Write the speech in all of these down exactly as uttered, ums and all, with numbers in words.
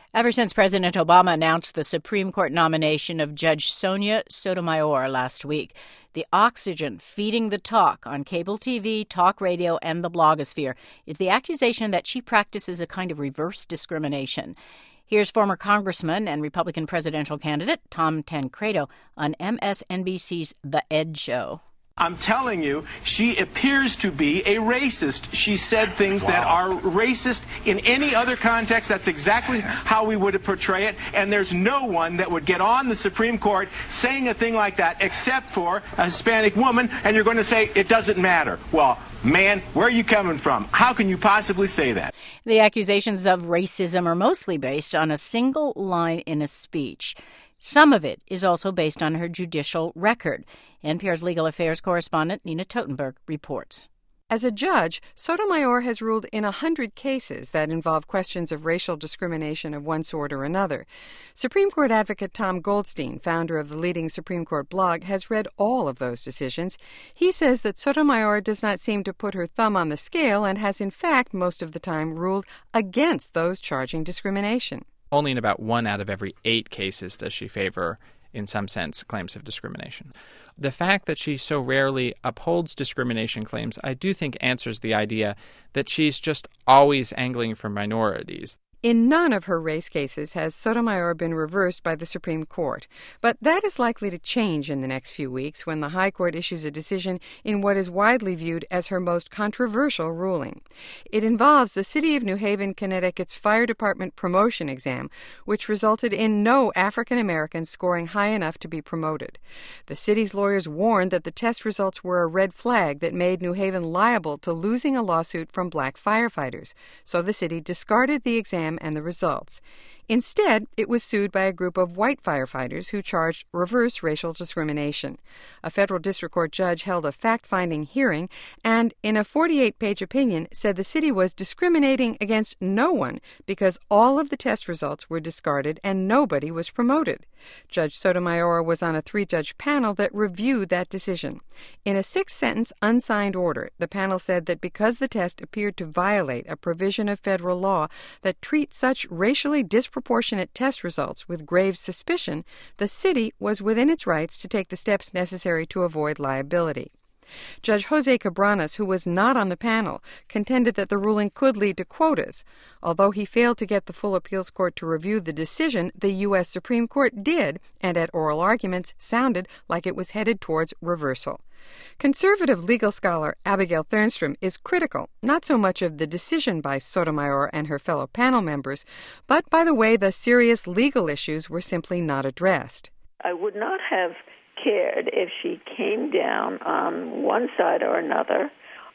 Ever since President Obama announced the Supreme Court nomination of Judge Sonia Sotomayor last week, the oxygen feeding the talk on cable T V, talk radio, and the blogosphere is the accusation that she practices a kind of reverse discrimination. Here's former Congressman and Republican presidential candidate Tom Tancredo on M S N B C's The Ed Show. I'm telling you, she appears to be a racist. She said things wow. that are racist in any other context. That's exactly how we would portray it. And there's no one that would get on the Supreme Court saying a thing like that except for a Hispanic woman. And you're going to say it doesn't matter. Well, man, where are you coming from? How can you possibly say that? The accusations of racism are mostly based on a single line in a speech. Some of it is also based on her judicial record. N P R's legal affairs correspondent Nina Totenberg reports. As a judge, Sotomayor has ruled in a hundred cases that involve questions of racial discrimination of one sort or another. Supreme Court advocate Tom Goldstein, founder of the leading Supreme Court blog, has read all of those decisions. He says that Sotomayor does not seem to put her thumb on the scale and has in fact most of the time ruled against those charging discrimination. Only in about one out of every eight cases does she favor, in some sense, claims of discrimination. The fact that she so rarely upholds discrimination claims, I do think answers the idea that she's just always angling for minorities. In none of her race cases has Sotomayor been reversed by the Supreme Court, but that is likely to change in the next few weeks when the High Court issues a decision in what is widely viewed as her most controversial ruling. It involves the City of New Haven, Connecticut's fire department promotion exam, which resulted in no African Americans scoring high enough to be promoted. The city's lawyers warned that the test results were a red flag that made New Haven liable to losing a lawsuit from black firefighters, so the city discarded the exam and the results. Instead, it was sued by a group of white firefighters who charged reverse racial discrimination. A federal district court judge held a fact-finding hearing and, in a forty-eight page opinion, said the city was discriminating against no one because all of the test results were discarded and nobody was promoted. Judge Sotomayor was on a three-judge panel that reviewed that decision. In a six-sentence unsigned order, the panel said that because the test appeared to violate a provision of federal law that treats such racially disproportionate proportionate test results with grave suspicion, the city was within its rights to take the steps necessary to avoid liability. Judge Jose Cabranes, who was not on the panel, contended that the ruling could lead to quotas. Although he failed to get the full appeals court to review the decision, the U S Supreme Court did, and at oral arguments sounded like it was headed towards reversal. Conservative legal scholar Abigail Thernstrom is critical, not so much of the decision by Sotomayor and her fellow panel members, but by the way the serious legal issues were simply not addressed. I would not have cared if she came down on one side or another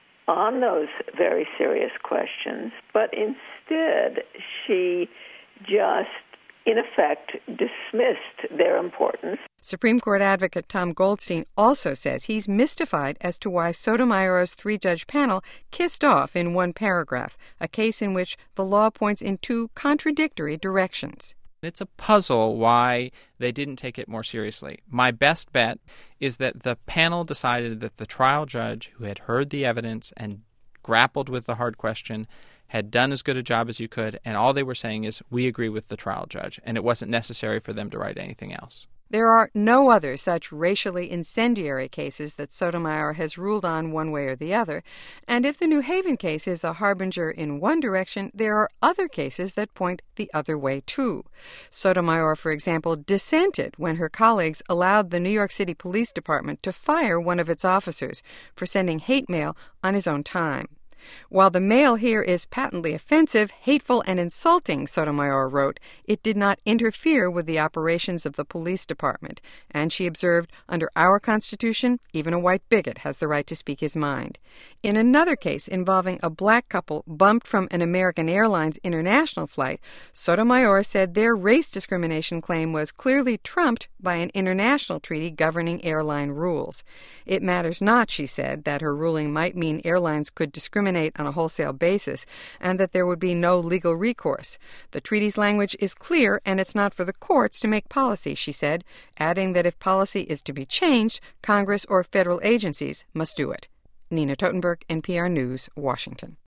on those very serious questions, but instead she just, in effect, dismissed their importance. Supreme Court advocate Tom Goldstein also says he's mystified as to why Sotomayor's three-judge panel kissed off in one paragraph, a case in which the law points in two contradictory directions. It's a puzzle why they didn't take it more seriously. My best bet is that the panel decided that the trial judge, who had heard the evidence and grappled with the hard question, had done as good a job as you could, and all they were saying is, we agree with the trial judge, and it wasn't necessary for them to write anything else. There are no other such racially incendiary cases that Sotomayor has ruled on one way or the other, and if the New Haven case is a harbinger in one direction, there are other cases that point the other way too. Sotomayor, for example, dissented when her colleagues allowed the New York City Police Department to fire one of its officers for sending hate mail on his own time. While the mail here is patently offensive, hateful, and insulting, Sotomayor wrote, it did not interfere with the operations of the police department. And she observed, under our Constitution, even a white bigot has the right to speak his mind. In another case involving a black couple bumped from an American Airlines international flight, Sotomayor said their race discrimination claim was clearly trumped by an international treaty governing airline rules. It matters not, she said, that her ruling might mean airlines could discriminate on a wholesale basis and that there would be no legal recourse. The treaty's language is clear and it's not for the courts to make policy, she said, adding that if policy is to be changed, Congress or federal agencies must do it. Nina Totenberg, N P R News, Washington.